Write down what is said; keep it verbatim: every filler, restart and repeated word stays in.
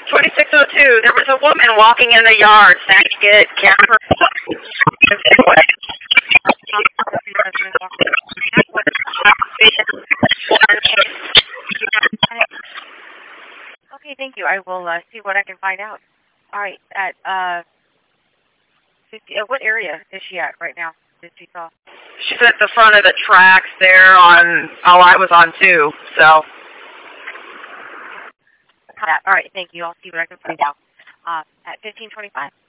twenty-six oh two, there was a woman walking in the yard saying to get camera. Okay, thank you. I will uh, see what I can find out. All right, at uh, fifty, uh, what area is she at right now? Did she saw? She's at the front of the tracks there on, oh, I was on two, so. All right, thank you. I'll see what I can find out. Uh, at fifteen twenty-five.